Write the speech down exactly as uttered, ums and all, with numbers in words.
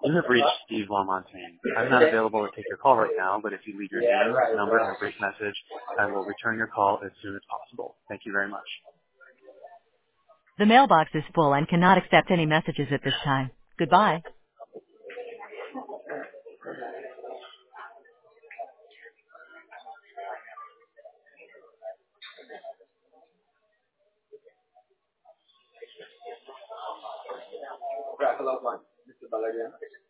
You have reached Steve Lamontagne. I'm not available to take your call right now, but if you leave your name, number, and a brief message, I will return your call as soon as possible. Thank you very much. The mailbox is full and cannot accept any messages at this time. Goodbye. Hello, mister Balaguer.